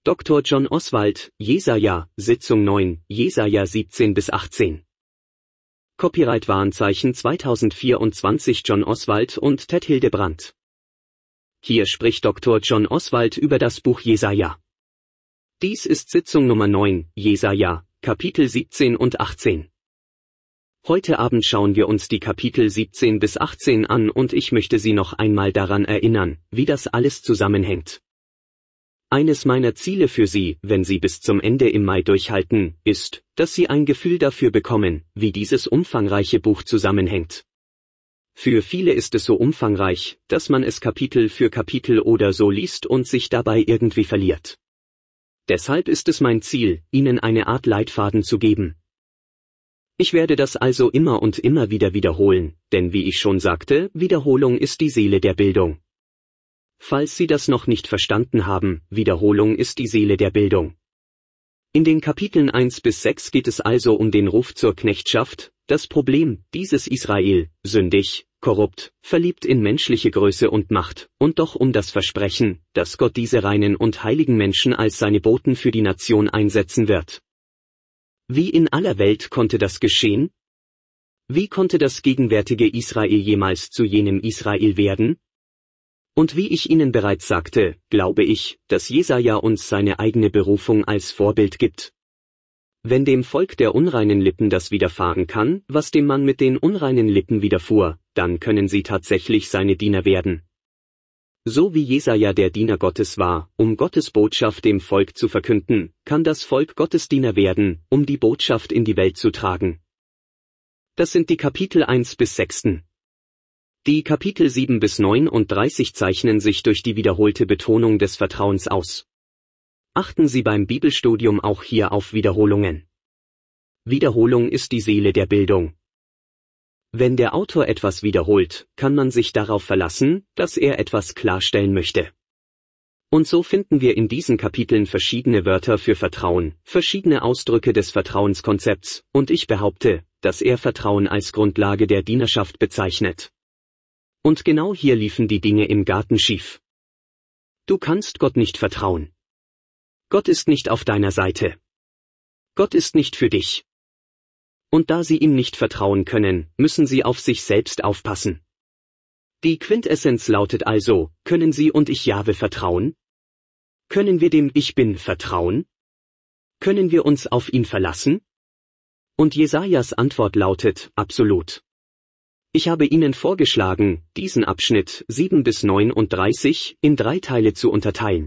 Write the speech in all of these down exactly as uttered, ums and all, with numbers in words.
Doktor John Oswald, Jesaja, Sitzung neun, Jesaja siebzehn bis achtzehn. Copyright Warenzeichen zweitausendvierundzwanzig John Oswald und Ted Hildebrandt. Hier spricht Doktor John Oswald über das Buch Jesaja. Dies ist Sitzung Nummer neun, Jesaja, Kapitel siebzehn und achtzehn. Heute Abend schauen wir uns die Kapitel siebzehn bis achtzehn an und ich möchte Sie noch einmal daran erinnern, wie das alles zusammenhängt. Eines meiner Ziele für Sie, wenn Sie bis zum Ende im Mai durchhalten, ist, dass Sie ein Gefühl dafür bekommen, wie dieses umfangreiche Buch zusammenhängt. Für viele ist es so umfangreich, dass man es Kapitel für Kapitel oder so liest und sich dabei irgendwie verliert. Deshalb ist es mein Ziel, Ihnen eine Art Leitfaden zu geben. Ich werde das also immer und immer wieder wiederholen, denn wie ich schon sagte, Wiederholung ist die Seele der Bildung. Falls Sie das noch nicht verstanden haben, Wiederholung ist die Seele der Bildung. In den Kapiteln eins bis sechs geht es also um den Ruf zur Knechtschaft, das Problem, dieses Israel, sündig, korrupt, verliebt in menschliche Größe und Macht, und doch um das Versprechen, dass Gott diese reinen und heiligen Menschen als seine Boten für die Nation einsetzen wird. Wie in aller Welt konnte das geschehen? Wie konnte das gegenwärtige Israel jemals zu jenem Israel werden? Und wie ich Ihnen bereits sagte, glaube ich, dass Jesaja uns seine eigene Berufung als Vorbild gibt. Wenn dem Volk der unreinen Lippen das widerfahren kann, was dem Mann mit den unreinen Lippen widerfuhr, dann können sie tatsächlich seine Diener werden. So wie Jesaja der Diener Gottes war, um Gottes Botschaft dem Volk zu verkünden, kann das Volk Gottes Diener werden, um die Botschaft in die Welt zu tragen. Das sind die Kapitel eins bis sechs. Die Kapitel sieben bis neununddreißig zeichnen sich durch die wiederholte Betonung des Vertrauens aus. Achten Sie beim Bibelstudium auch hier auf Wiederholungen. Wiederholung ist die Seele der Bildung. Wenn der Autor etwas wiederholt, kann man sich darauf verlassen, dass er etwas klarstellen möchte. Und so finden wir in diesen Kapiteln verschiedene Wörter für Vertrauen, verschiedene Ausdrücke des Vertrauenskonzepts, und ich behaupte, dass er Vertrauen als Grundlage der Dienerschaft bezeichnet. Und genau hier liefen die Dinge im Garten schief. Du kannst Gott nicht vertrauen. Gott ist nicht auf deiner Seite. Gott ist nicht für dich. Und da sie ihm nicht vertrauen können, müssen sie auf sich selbst aufpassen. Die Quintessenz lautet also, können Sie und ich Jahwe vertrauen? Können wir dem Ich Bin vertrauen? Können wir uns auf ihn verlassen? Und Jesajas Antwort lautet, absolut. Ich habe Ihnen vorgeschlagen, diesen Abschnitt sieben bis neununddreißig in drei Teile zu unterteilen.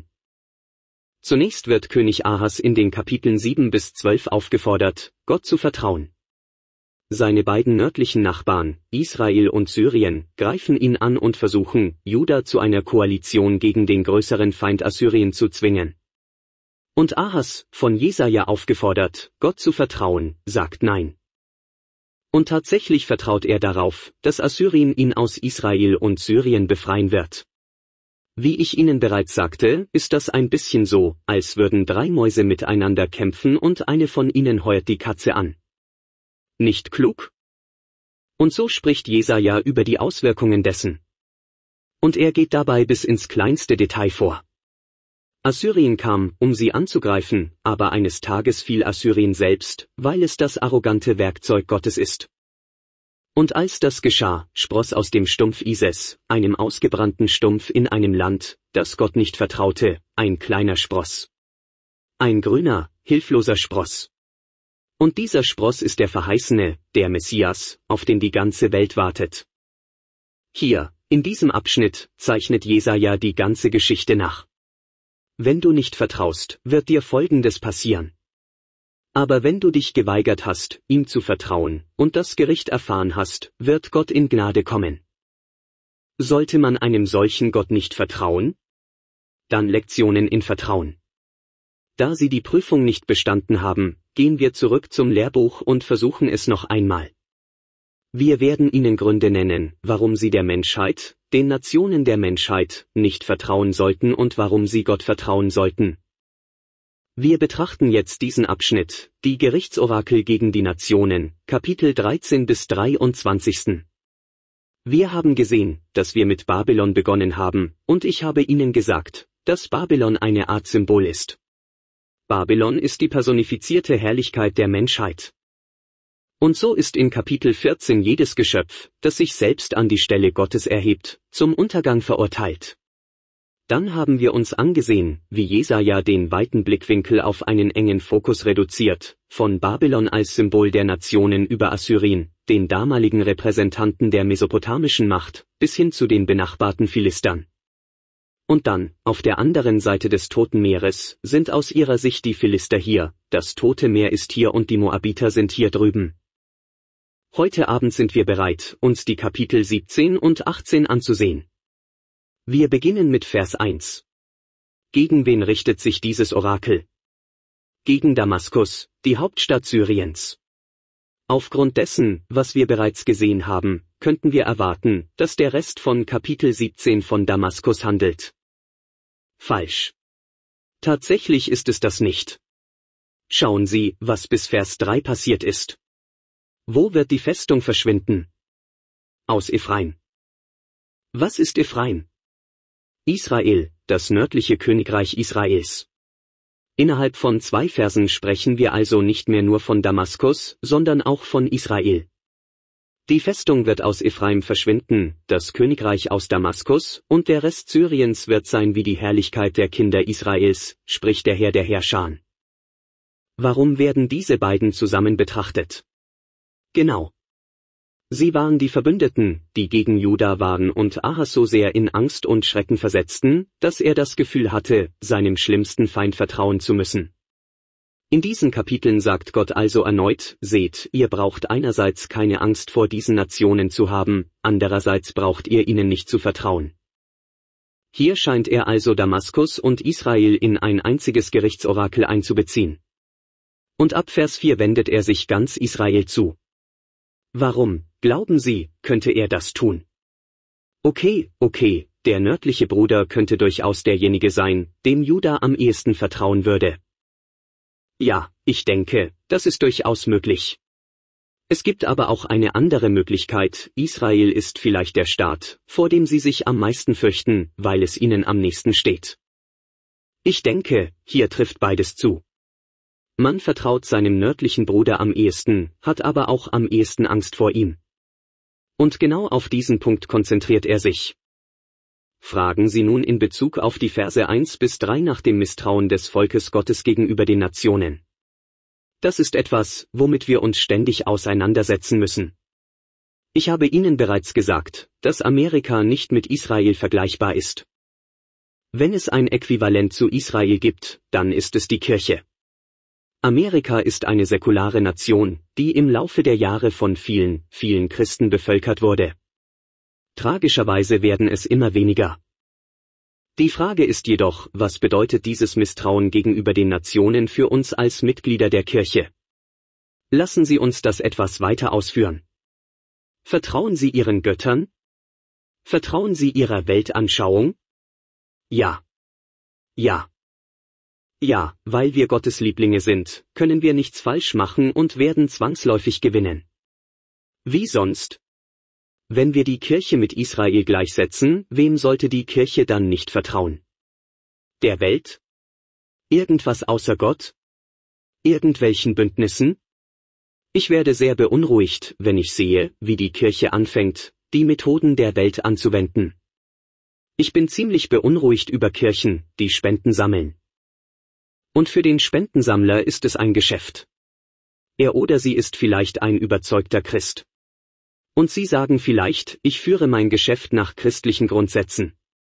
Zunächst wird König Ahas in den Kapiteln sieben bis zwölf aufgefordert, Gott zu vertrauen. Seine beiden nördlichen Nachbarn, Israel und Syrien, greifen ihn an und versuchen, Juda zu einer Koalition gegen den größeren Feind Assyrien zu zwingen. Und Ahas, von Jesaja aufgefordert, Gott zu vertrauen, sagt Nein. Und tatsächlich vertraut er darauf, dass Assyrien ihn aus Israel und Syrien befreien wird. Wie ich Ihnen bereits sagte, ist das ein bisschen so, als würden drei Mäuse miteinander kämpfen und eine von ihnen heuert die Katze an. Nicht klug? Und so spricht Jesaja über die Auswirkungen dessen. Und er geht dabei bis ins kleinste Detail vor. Assyrien kam, um sie anzugreifen, aber eines Tages fiel Assyrien selbst, weil es das arrogante Werkzeug Gottes ist. Und als das geschah, spross aus dem Stumpf Ises, einem ausgebrannten Stumpf in einem Land, das Gott nicht vertraute, ein kleiner Spross. Ein grüner, hilfloser Spross. Und dieser Spross ist der Verheißene, der Messias, auf den die ganze Welt wartet. Hier, in diesem Abschnitt, zeichnet Jesaja die ganze Geschichte nach. Wenn du nicht vertraust, wird dir Folgendes passieren. Aber wenn du dich geweigert hast, ihm zu vertrauen, und das Gericht erfahren hast, wird Gott in Gnade kommen. Sollte man einem solchen Gott nicht vertrauen? Dann Lektionen in Vertrauen. Da sie die Prüfung nicht bestanden haben, gehen wir zurück zum Lehrbuch und versuchen es noch einmal. Wir werden Ihnen Gründe nennen, warum Sie der Menschheit, den Nationen der Menschheit, nicht vertrauen sollten und warum Sie Gott vertrauen sollten. Wir betrachten jetzt diesen Abschnitt, die Gerichtsorakel gegen die Nationen, Kapitel dreizehn bis dreiundzwanzig. Wir haben gesehen, dass wir mit Babylon begonnen haben, und ich habe Ihnen gesagt, dass Babylon eine Art Symbol ist. Babylon ist die personifizierte Herrlichkeit der Menschheit. Und so ist in Kapitel vierzehn jedes Geschöpf, das sich selbst an die Stelle Gottes erhebt, zum Untergang verurteilt. Dann haben wir uns angesehen, wie Jesaja den weiten Blickwinkel auf einen engen Fokus reduziert, von Babylon als Symbol der Nationen über Assyrien, den damaligen Repräsentanten der mesopotamischen Macht, bis hin zu den benachbarten Philistern. Und dann, auf der anderen Seite des Toten Meeres, sind aus ihrer Sicht die Philister hier, das Tote Meer ist hier und die Moabiter sind hier drüben. Heute Abend sind wir bereit, uns die Kapitel siebzehn und achtzehn anzusehen. Wir beginnen mit Vers eins. Gegen wen richtet sich dieses Orakel? Gegen Damaskus, die Hauptstadt Syriens. Aufgrund dessen, was wir bereits gesehen haben, könnten wir erwarten, dass der Rest von Kapitel siebzehn von Damaskus handelt. Falsch. Tatsächlich ist es das nicht. Schauen Sie, was bis Vers drei passiert ist. Wo wird die Festung verschwinden? Aus Ephraim. Was ist Ephraim? Israel, das nördliche Königreich Israels. Innerhalb von zwei Versen sprechen wir also nicht mehr nur von Damaskus, sondern auch von Israel. Die Festung wird aus Ephraim verschwinden, das Königreich aus Damaskus, und der Rest Syriens wird sein wie die Herrlichkeit der Kinder Israels, spricht der Herr der Herrscher. Warum werden diese beiden zusammen betrachtet? Genau. Sie waren die Verbündeten, die gegen Juda waren und Ahas so sehr in Angst und Schrecken versetzten, dass er das Gefühl hatte, seinem schlimmsten Feind vertrauen zu müssen. In diesen Kapiteln sagt Gott also erneut, seht, ihr braucht einerseits keine Angst vor diesen Nationen zu haben, andererseits braucht ihr ihnen nicht zu vertrauen. Hier scheint er also Damaskus und Israel in ein einziges Gerichtsorakel einzubeziehen. Und ab Vers vier wendet er sich ganz Israel zu. Warum, glauben Sie, könnte er das tun? Okay, okay, der nördliche Bruder könnte durchaus derjenige sein, dem Juda am ehesten vertrauen würde. Ja, ich denke, das ist durchaus möglich. Es gibt aber auch eine andere Möglichkeit, Israel ist vielleicht der Staat, vor dem Sie sich am meisten fürchten, weil es Ihnen am nächsten steht. Ich denke, hier trifft beides zu. Man vertraut seinem nördlichen Bruder am ehesten, hat aber auch am ehesten Angst vor ihm. Und genau auf diesen Punkt konzentriert er sich. Fragen Sie nun in Bezug auf die Verse eins bis drei nach dem Misstrauen des Volkes Gottes gegenüber den Nationen. Das ist etwas, womit wir uns ständig auseinandersetzen müssen. Ich habe Ihnen bereits gesagt, dass Amerika nicht mit Israel vergleichbar ist. Wenn es ein Äquivalent zu Israel gibt, dann ist es die Kirche. Amerika ist eine säkulare Nation, die im Laufe der Jahre von vielen, vielen Christen bevölkert wurde. Tragischerweise werden es immer weniger. Die Frage ist jedoch, was bedeutet dieses Misstrauen gegenüber den Nationen für uns als Mitglieder der Kirche? Lassen Sie uns das etwas weiter ausführen. Vertrauen Sie Ihren Göttern? Vertrauen Sie Ihrer Weltanschauung? Ja. Ja. Ja, weil wir Gottes Lieblinge sind, können wir nichts falsch machen und werden zwangsläufig gewinnen. Wie sonst? Wenn wir die Kirche mit Israel gleichsetzen, wem sollte die Kirche dann nicht vertrauen? Der Welt? Irgendwas außer Gott? Irgendwelchen Bündnissen? Ich werde sehr beunruhigt, wenn ich sehe, wie die Kirche anfängt, die Methoden der Welt anzuwenden. Ich bin ziemlich beunruhigt über Kirchen, die Spenden sammeln. Und für den Spendensammler ist es ein Geschäft. Er oder sie ist vielleicht ein überzeugter Christ. Und Sie sagen vielleicht, ich führe mein Geschäft nach christlichen Grundsätzen.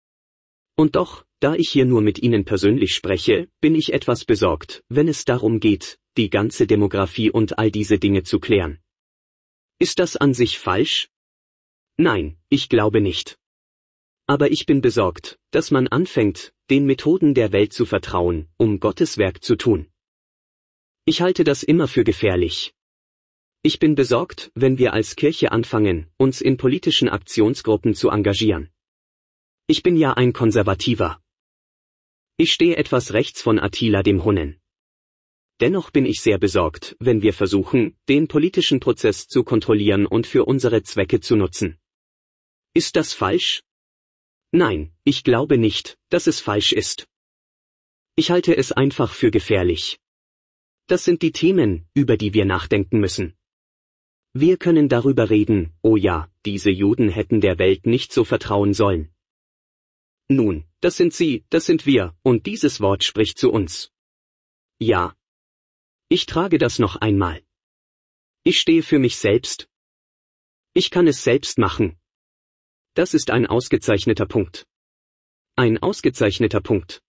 Und doch, da ich hier nur mit Ihnen persönlich spreche, bin ich etwas besorgt, wenn es darum geht, die ganze Demografie und all diese Dinge zu klären. Ist das an sich falsch? Nein, ich glaube nicht. Aber ich bin besorgt, dass man anfängt, den Methoden der Welt zu vertrauen, um Gottes Werk zu tun. Ich halte das immer für gefährlich. Ich bin besorgt, wenn wir als Kirche anfangen, uns in politischen Aktionsgruppen zu engagieren. Ich bin ja ein Konservativer. Ich stehe etwas rechts von Attila dem Hunnen. Dennoch bin ich sehr besorgt, wenn wir versuchen, den politischen Prozess zu kontrollieren und für unsere Zwecke zu nutzen. Ist das falsch? Nein, ich glaube nicht, dass es falsch ist. Ich halte es einfach für gefährlich. Das sind die Themen, über die wir nachdenken müssen. Wir können darüber reden, oh ja, diese Juden hätten der Welt nicht so vertrauen sollen. Nun, das sind sie, das sind wir, und dieses Wort spricht zu uns. Ja. Ich trage das noch einmal. Ich stehe für mich selbst. Ich kann es selbst machen. Das ist ein ausgezeichneter Punkt. Ein ausgezeichneter Punkt.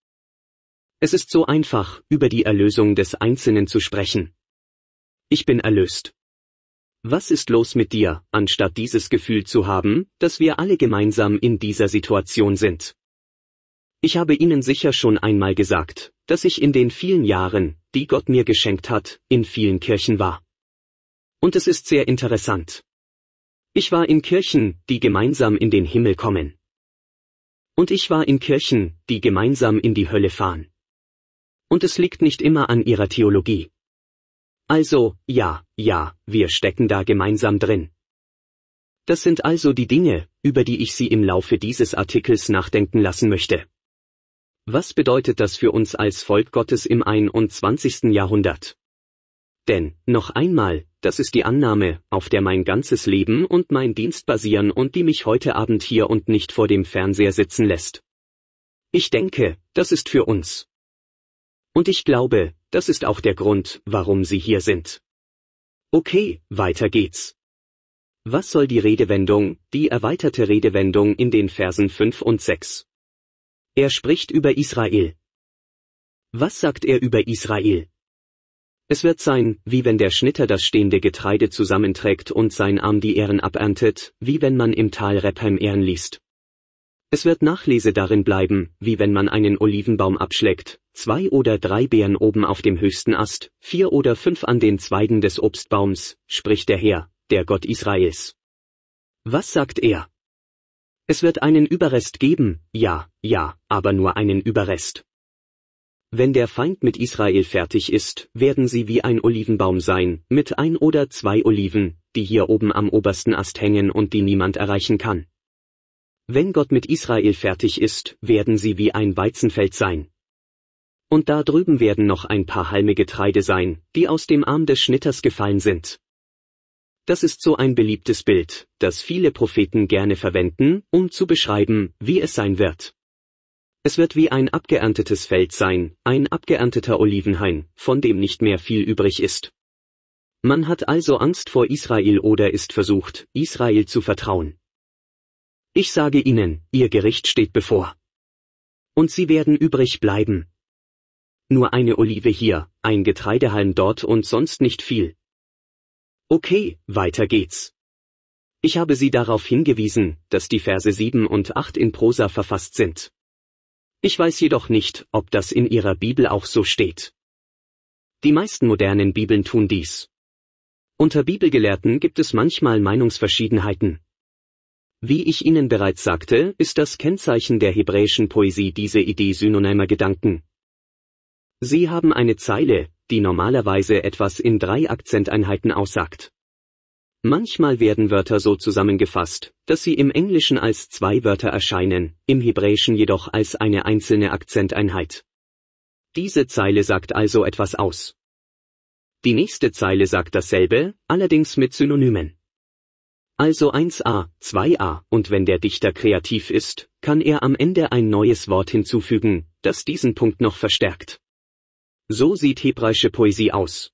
Es ist so einfach, über die Erlösung des Einzelnen zu sprechen. Ich bin erlöst. Was ist los mit dir, anstatt dieses Gefühl zu haben, dass wir alle gemeinsam in dieser Situation sind? Ich habe Ihnen sicher schon einmal gesagt, dass ich in den vielen Jahren, die Gott mir geschenkt hat, in vielen Kirchen war. Und es ist sehr interessant. Ich war in Kirchen, die gemeinsam in den Himmel kommen. Und ich war in Kirchen, die gemeinsam in die Hölle fahren. Und es liegt nicht immer an ihrer Theologie. Also, ja, ja, wir stecken da gemeinsam drin. Das sind also die Dinge, über die ich Sie im Laufe dieses Artikels nachdenken lassen möchte. Was bedeutet das für uns als Volk Gottes im einundzwanzigsten Jahrhundert? Denn, noch einmal, das ist die Annahme, auf der mein ganzes Leben und mein Dienst basieren und die mich heute Abend hier und nicht vor dem Fernseher sitzen lässt. Ich denke, das ist für uns. Und ich glaube, das ist auch der Grund, warum Sie hier sind. Okay, weiter geht's. Was soll die Redewendung, die erweiterte Redewendung in den Versen fünf und sechs? Er spricht über Israel. Was sagt er über Israel? Es wird sein, wie wenn der Schnitter das stehende Getreide zusammenträgt und sein Arm die Ähren aberntet, wie wenn man im Tal Rephaim Ähren liest. Es wird Nachlese darin bleiben, wie wenn man einen Olivenbaum abschlägt, zwei oder drei Beeren oben auf dem höchsten Ast, vier oder fünf an den Zweigen des Obstbaums, spricht der Herr, der Gott Israels. Was sagt er? Es wird einen Überrest geben, ja, ja, aber nur einen Überrest. Wenn der Feind mit Israel fertig ist, werden sie wie ein Olivenbaum sein, mit ein oder zwei Oliven, die hier oben am obersten Ast hängen und die niemand erreichen kann. Wenn Gott mit Israel fertig ist, werden sie wie ein Weizenfeld sein. Und da drüben werden noch ein paar Halme Getreide sein, die aus dem Arm des Schnitters gefallen sind. Das ist so ein beliebtes Bild, das viele Propheten gerne verwenden, um zu beschreiben, wie es sein wird. Es wird wie ein abgeerntetes Feld sein, ein abgeernteter Olivenhain, von dem nicht mehr viel übrig ist. Man hat also Angst vor Israel oder ist versucht, Israel zu vertrauen. Ich sage Ihnen, Ihr Gericht steht bevor. Und Sie werden übrig bleiben. Nur eine Olive hier, ein Getreidehalm dort und sonst nicht viel. Okay, weiter geht's. Ich habe Sie darauf hingewiesen, dass die Verse sieben und acht in Prosa verfasst sind. Ich weiß jedoch nicht, ob das in Ihrer Bibel auch so steht. Die meisten modernen Bibeln tun dies. Unter Bibelgelehrten gibt es manchmal Meinungsverschiedenheiten. Wie ich Ihnen bereits sagte, ist das Kennzeichen der hebräischen Poesie diese Idee synonymer Gedanken. Sie haben eine Zeile, die normalerweise etwas in drei Akzenteinheiten aussagt. Manchmal werden Wörter so zusammengefasst, dass sie im Englischen als zwei Wörter erscheinen, im Hebräischen jedoch als eine einzelne Akzenteinheit. Diese Zeile sagt also etwas aus. Die nächste Zeile sagt dasselbe, allerdings mit Synonymen. Also eins a, zwei a, und wenn der Dichter kreativ ist, kann er am Ende ein neues Wort hinzufügen, das diesen Punkt noch verstärkt. So sieht hebräische Poesie aus.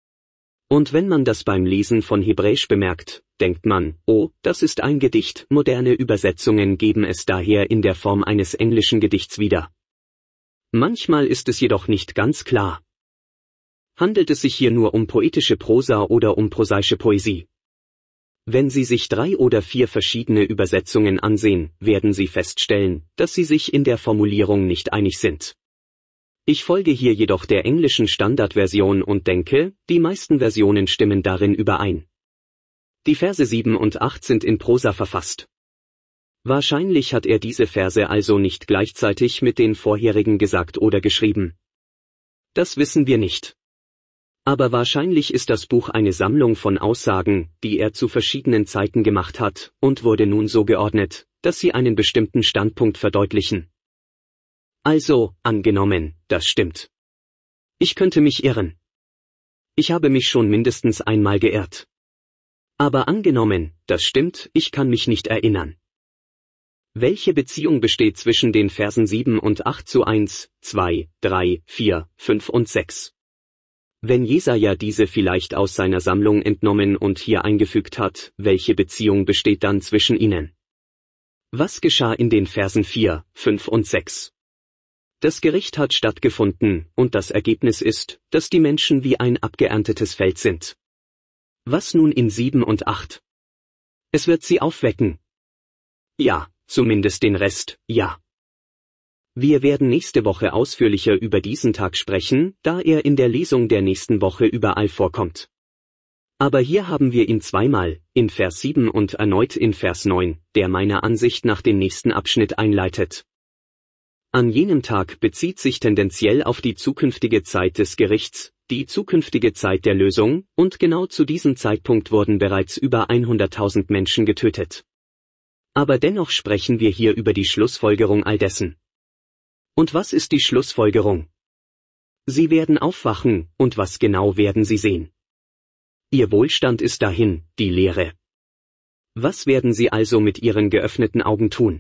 Und wenn man das beim Lesen von Hebräisch bemerkt, denkt man, oh, das ist ein Gedicht, moderne Übersetzungen geben es daher in der Form eines englischen Gedichts wieder. Manchmal ist es jedoch nicht ganz klar. Handelt es sich hier nur um poetische Prosa oder um prosaische Poesie? Wenn Sie sich drei oder vier verschiedene Übersetzungen ansehen, werden Sie feststellen, dass sie sich in der Formulierung nicht einig sind. Ich folge hier jedoch der englischen Standardversion und denke, die meisten Versionen stimmen darin überein. Die Verse sieben und acht sind in Prosa verfasst. Wahrscheinlich hat er diese Verse also nicht gleichzeitig mit den vorherigen gesagt oder geschrieben. Das wissen wir nicht. Aber wahrscheinlich ist das Buch eine Sammlung von Aussagen, die er zu verschiedenen Zeiten gemacht hat, und wurde nun so geordnet, dass sie einen bestimmten Standpunkt verdeutlichen. Also, angenommen, das stimmt. Ich könnte mich irren. Ich habe mich schon mindestens einmal geirrt. Aber angenommen, das stimmt, ich kann mich nicht erinnern. Welche Beziehung besteht zwischen den Versen sieben und acht zu eins, zwei, drei, vier, fünf und sechs? Wenn Jesaja diese vielleicht aus seiner Sammlung entnommen und hier eingefügt hat, welche Beziehung besteht dann zwischen ihnen? Was geschah in den Versen vier, fünf und sechs? Das Gericht hat stattgefunden, und das Ergebnis ist, dass die Menschen wie ein abgeerntetes Feld sind. Was nun in sieben und acht? Es wird sie aufwecken. Ja, zumindest den Rest, ja. Wir werden nächste Woche ausführlicher über diesen Tag sprechen, da er in der Lesung der nächsten Woche überall vorkommt. Aber hier haben wir ihn zweimal, in Vers sieben und erneut in Vers neun, der meiner Ansicht nach den nächsten Abschnitt einleitet. An jenem Tag bezieht sich tendenziell auf die zukünftige Zeit des Gerichts, die zukünftige Zeit der Lösung, und genau zu diesem Zeitpunkt wurden bereits über hunderttausend Menschen getötet. Aber dennoch sprechen wir hier über die Schlussfolgerung all dessen. Und was ist die Schlussfolgerung? Sie werden aufwachen, und was genau werden sie sehen? Ihr Wohlstand ist dahin, die Leere. Was werden sie also mit ihren geöffneten Augen tun?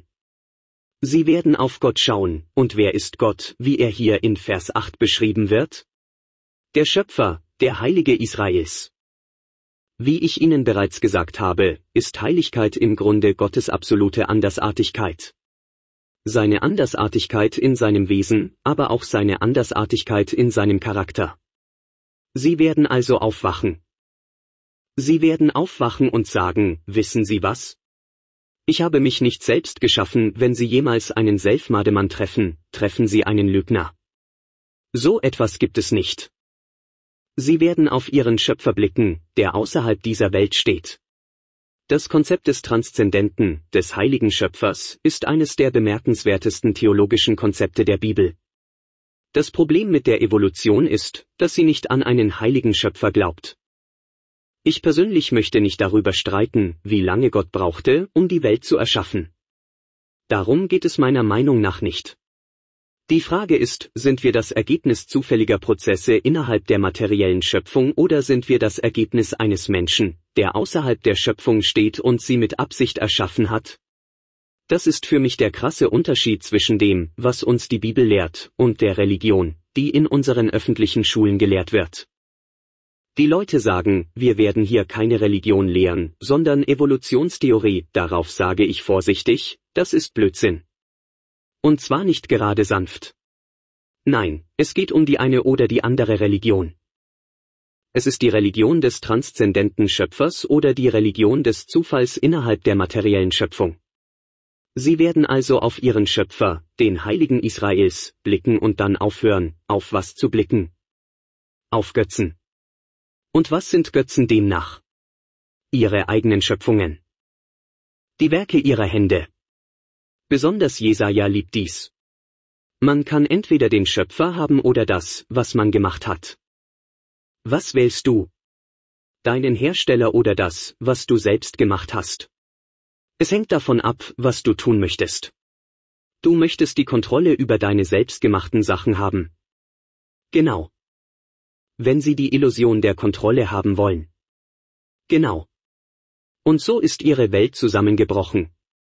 Sie werden auf Gott schauen, und wer ist Gott, wie er hier in Vers acht beschrieben wird? Der Schöpfer, der Heilige Israels. Wie ich Ihnen bereits gesagt habe, ist Heiligkeit im Grunde Gottes absolute Andersartigkeit. Seine Andersartigkeit in seinem Wesen, aber auch seine Andersartigkeit in seinem Charakter. Sie werden also aufwachen. Sie werden aufwachen und sagen, wissen Sie was? Ich habe mich nicht selbst geschaffen, wenn Sie jemals einen Selfmade-Mann treffen, treffen Sie einen Lügner. So etwas gibt es nicht. Sie werden auf Ihren Schöpfer blicken, der außerhalb dieser Welt steht. Das Konzept des Transzendenten, des heiligen Schöpfers, ist eines der bemerkenswertesten theologischen Konzepte der Bibel. Das Problem mit der Evolution ist, dass sie nicht an einen heiligen Schöpfer glaubt. Ich persönlich möchte nicht darüber streiten, wie lange Gott brauchte, um die Welt zu erschaffen. Darum geht es meiner Meinung nach nicht. Die Frage ist, sind wir das Ergebnis zufälliger Prozesse innerhalb der materiellen Schöpfung oder sind wir das Ergebnis eines Menschen, der außerhalb der Schöpfung steht und sie mit Absicht erschaffen hat? Das ist für mich der krasse Unterschied zwischen dem, was uns die Bibel lehrt, und der Religion, die in unseren öffentlichen Schulen gelehrt wird. Die Leute sagen, wir werden hier keine Religion lehren, sondern Evolutionstheorie, darauf sage ich vorsichtig, das ist Blödsinn. Und zwar nicht gerade sanft. Nein, es geht um die eine oder die andere Religion. Es ist die Religion des transzendenten Schöpfers oder die Religion des Zufalls innerhalb der materiellen Schöpfung. Sie werden also auf ihren Schöpfer, den Heiligen Israels, blicken und dann aufhören, auf was zu blicken? Auf Götzen. Und was sind Götzen demnach? Ihre eigenen Schöpfungen. Die Werke ihrer Hände. Besonders Jesaja liebt dies. Man kann entweder den Schöpfer haben oder das, was man gemacht hat. Was wählst du? Deinen Hersteller oder das, was du selbst gemacht hast? Es hängt davon ab, was du tun möchtest. Du möchtest die Kontrolle über deine selbstgemachten Sachen haben. Genau. Wenn sie die Illusion der Kontrolle haben wollen. Genau. Und so ist ihre Welt zusammengebrochen.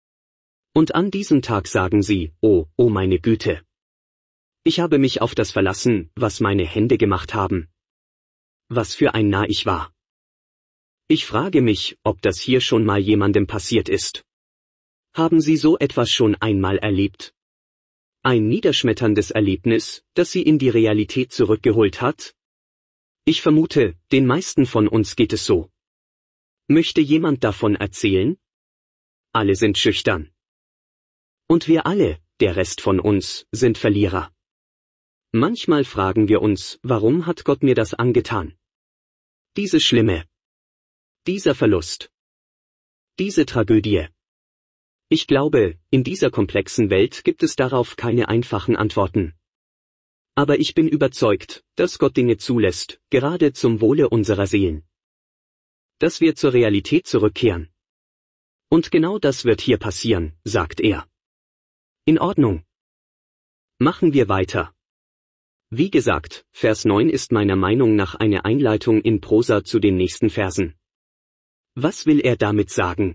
Und an diesem Tag sagen sie, oh, oh meine Güte. Ich habe mich auf das verlassen, was meine Hände gemacht haben. Was für ein Narr ich war. Ich frage mich, ob das hier schon mal jemandem passiert ist. Haben Sie so etwas schon einmal erlebt? Ein niederschmetterndes Erlebnis, das Sie in die Realität zurückgeholt hat? Ich vermute, den meisten von uns geht es so. Möchte jemand davon erzählen? Alle sind schüchtern. Und wir alle, der Rest von uns, sind Verlierer. Manchmal fragen wir uns, warum hat Gott mir das angetan? Diese Schlimme. Dieser Verlust. Diese Tragödie. Ich glaube, in dieser komplexen Welt gibt es darauf keine einfachen Antworten. Aber ich bin überzeugt, dass Gott Dinge zulässt, gerade zum Wohle unserer Seelen. Dass wir zur Realität zurückkehren. Und genau das wird hier passieren, sagt er. In Ordnung. Machen wir weiter. Wie gesagt, Vers neun ist meiner Meinung nach eine Einleitung in Prosa zu den nächsten Versen. Was will er damit sagen?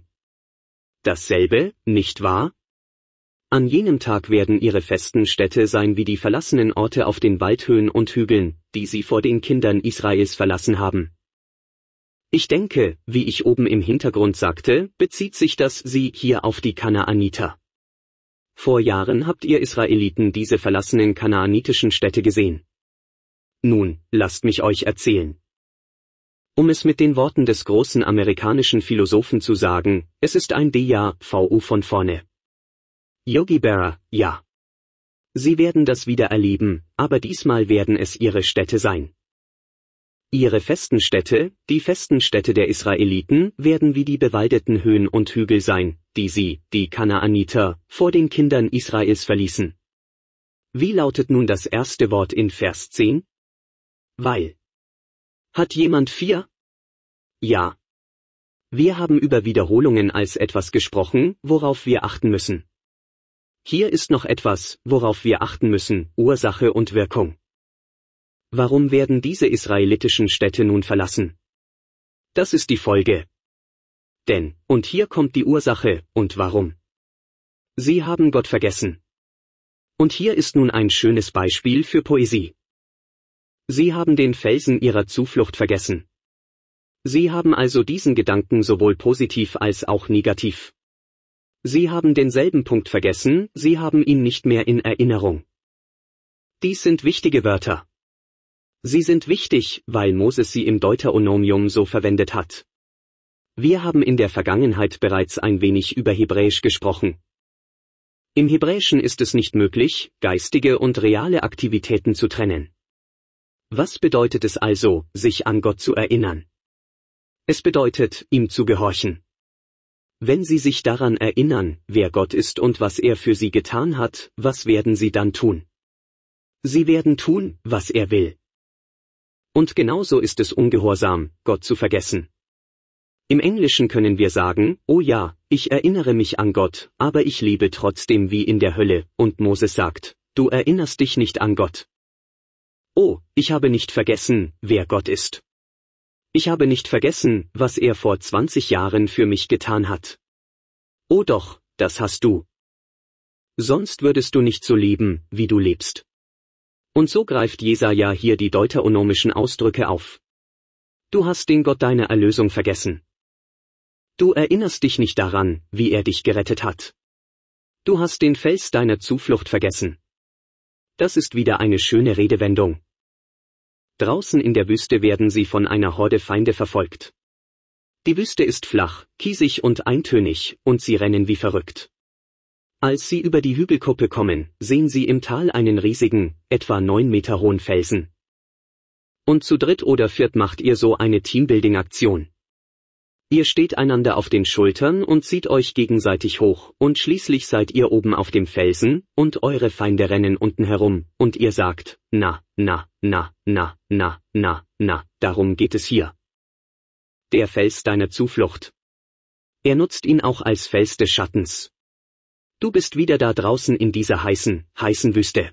Dasselbe, nicht wahr? An jenem Tag werden ihre festen Städte sein wie die verlassenen Orte auf den Waldhöhen und Hügeln, die sie vor den Kindern Israels verlassen haben. Ich denke, wie ich oben im Hintergrund sagte, bezieht sich das Sie hier auf die Kanaaniter. Vor Jahren habt ihr Israeliten diese verlassenen kanaanitischen Städte gesehen. Nun, lasst mich euch erzählen. Um es mit den Worten des großen amerikanischen Philosophen zu sagen, es ist ein Déjà-vu von vorne. Yogi Berra, ja. Sie werden das wieder erleben, aber diesmal werden es ihre Städte sein. Ihre festen Städte, die festen Städte der Israeliten, werden wie die bewaldeten Höhen und Hügel sein, die sie, die Kanaaniter, vor den Kindern Israels verließen. Wie lautet nun das erste Wort in Vers zehn? Weil. Hat jemand vier? Ja. Wir haben über Wiederholungen als etwas gesprochen, worauf wir achten müssen. Hier ist noch etwas, worauf wir achten müssen, Ursache und Wirkung. Warum werden diese israelitischen Städte nun verlassen? Das ist die Folge. Denn, und hier kommt die Ursache, und warum. Sie haben Gott vergessen. Und hier ist nun ein schönes Beispiel für Poesie. Sie haben den Felsen ihrer Zuflucht vergessen. Sie haben also diesen Gedanken sowohl positiv als auch negativ. Sie haben denselben Punkt vergessen, sie haben ihn nicht mehr in Erinnerung. Dies sind wichtige Wörter. Sie sind wichtig, weil Moses sie im Deuteronomium so verwendet hat. Wir haben in der Vergangenheit bereits ein wenig über Hebräisch gesprochen. Im Hebräischen ist es nicht möglich, geistige und reale Aktivitäten zu trennen. Was bedeutet es also, sich an Gott zu erinnern? Es bedeutet, ihm zu gehorchen. Wenn Sie sich daran erinnern, wer Gott ist und was er für Sie getan hat, was werden Sie dann tun? Sie werden tun, was er will. Und genauso ist es ungehorsam, Gott zu vergessen. Im Englischen können wir sagen, oh ja, ich erinnere mich an Gott, aber ich lebe trotzdem wie in der Hölle, und Moses sagt, du erinnerst dich nicht an Gott. Oh, ich habe nicht vergessen, wer Gott ist. Ich habe nicht vergessen, was er vor zwanzig Jahren für mich getan hat. Oh doch, das hast du. Sonst würdest du nicht so leben, wie du lebst. Und so greift Jesaja hier die deuteronomischen Ausdrücke auf. Du hast den Gott deiner Erlösung vergessen. Du erinnerst dich nicht daran, wie er dich gerettet hat. Du hast den Fels deiner Zuflucht vergessen. Das ist wieder eine schöne Redewendung. Draußen in der Wüste werden sie von einer Horde Feinde verfolgt. Die Wüste ist flach, kiesig und eintönig, und sie rennen wie verrückt. Als sie über die Hügelkuppe kommen, sehen sie im Tal einen riesigen, etwa neun Meter hohen Felsen. Und zu dritt oder viert macht ihr so eine Teambuilding-Aktion. Ihr steht einander auf den Schultern und zieht euch gegenseitig hoch, und schließlich seid ihr oben auf dem Felsen, und eure Feinde rennen unten herum, und ihr sagt, na, na, na, na, na, na, na, darum geht es hier. Der Fels deiner Zuflucht. Er nutzt ihn auch als Fels des Schattens. Du bist wieder da draußen in dieser heißen, heißen Wüste.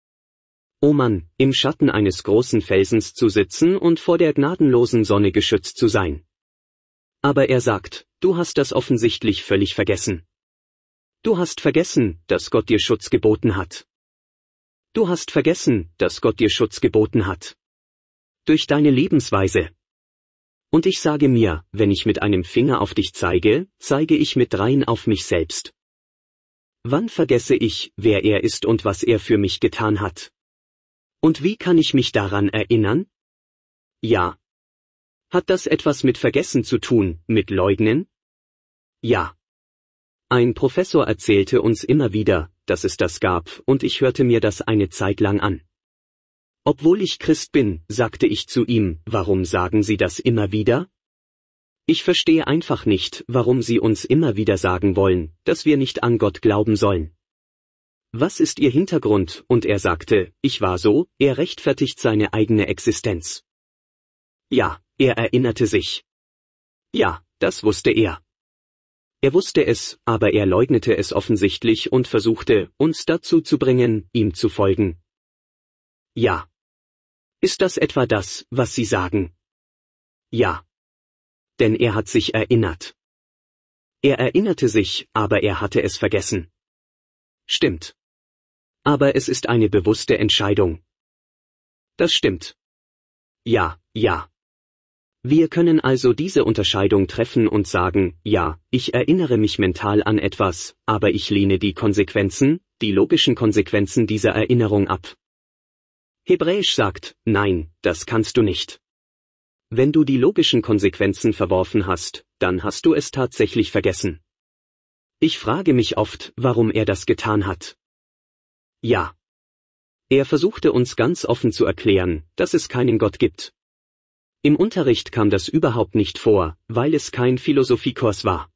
Oh Mann, im Schatten eines großen Felsens zu sitzen und vor der gnadenlosen Sonne geschützt zu sein. Aber er sagt, du hast das offensichtlich völlig vergessen. Du hast vergessen, dass Gott dir Schutz geboten hat. Du hast vergessen, dass Gott dir Schutz geboten hat. Durch deine Lebensweise. Und ich sage mir, wenn ich mit einem Finger auf dich zeige, zeige ich mit dreien auf mich selbst. Wann vergesse ich, wer er ist und was er für mich getan hat? Und wie kann ich mich daran erinnern? Ja. Hat das etwas mit Vergessen zu tun, mit Leugnen? Ja. Ein Professor erzählte uns immer wieder, dass es das gab, und ich hörte mir das eine Zeit lang an. Obwohl ich Christ bin, sagte ich zu ihm, warum sagen Sie das immer wieder? Ich verstehe einfach nicht, warum Sie uns immer wieder sagen wollen, dass wir nicht an Gott glauben sollen. Was ist Ihr Hintergrund? Und er sagte, ich war so, er rechtfertigt seine eigene Existenz. Ja, er erinnerte sich. Ja, das wusste er. Er wusste es, aber er leugnete es offensichtlich und versuchte, uns dazu zu bringen, ihm zu folgen. Ja. Ist das etwa das, was Sie sagen? Ja. Denn er hat sich erinnert. Er erinnerte sich, aber er hatte es vergessen. Stimmt. Aber es ist eine bewusste Entscheidung. Das stimmt. Ja, ja. Wir können also diese Unterscheidung treffen und sagen, ja, ich erinnere mich mental an etwas, aber ich lehne die Konsequenzen, die logischen Konsequenzen dieser Erinnerung ab. Hebräisch sagt, nein, das kannst du nicht. Wenn du die logischen Konsequenzen verworfen hast, dann hast du es tatsächlich vergessen. Ich frage mich oft, warum er das getan hat. Ja. Er versuchte uns ganz offen zu erklären, dass es keinen Gott gibt. Im Unterricht kam das überhaupt nicht vor, weil es kein Philosophiekurs war.